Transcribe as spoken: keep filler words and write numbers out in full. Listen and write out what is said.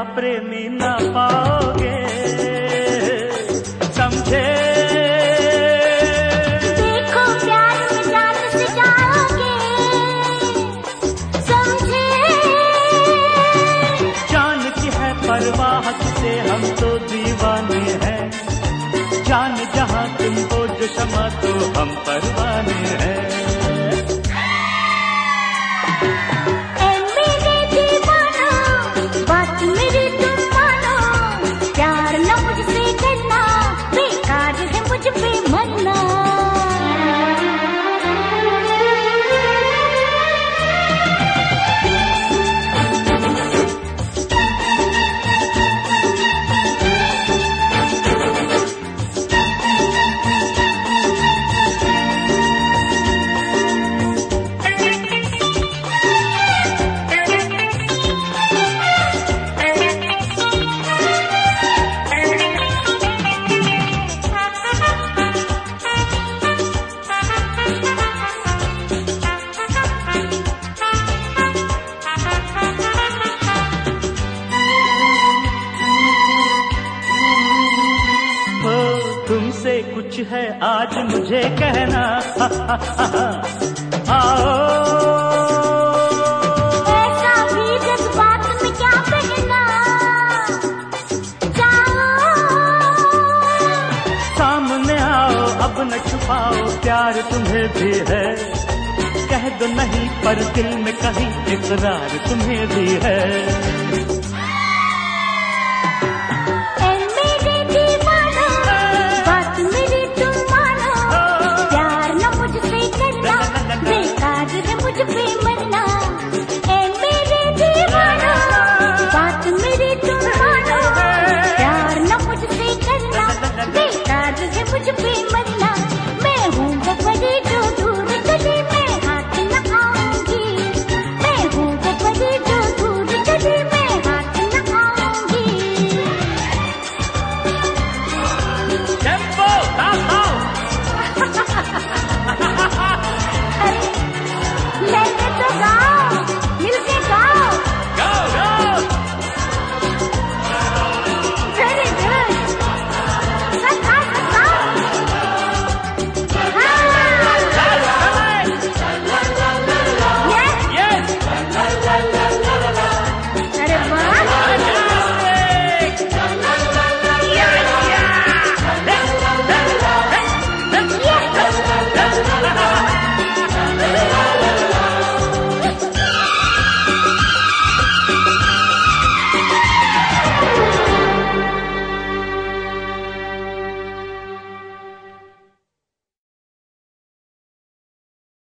प्रेमी ना पाओगे, समझे? देखो प्यार में जान से जाओगे, समझे? जान की है परवाह से हम तो दीवाने हैं, जान जहां तुम हो जो शमा तो हम परवाने हैं। तुमसे कुछ है आज मुझे कहना, आओ। ऐसा भी जज्बात में क्या कहना, जाओ। सामने आओ अब न छुपाओ, प्यार तुम्हें भी है, कह दो नहीं पर दिल में कहीं इकरार तुम्हें भी है। मुझ पे मरना ए मेरे दीवाना, बात मेरी तुम मानो, प्यार न मुझसे करना, बेकार है मुझ पे मरना।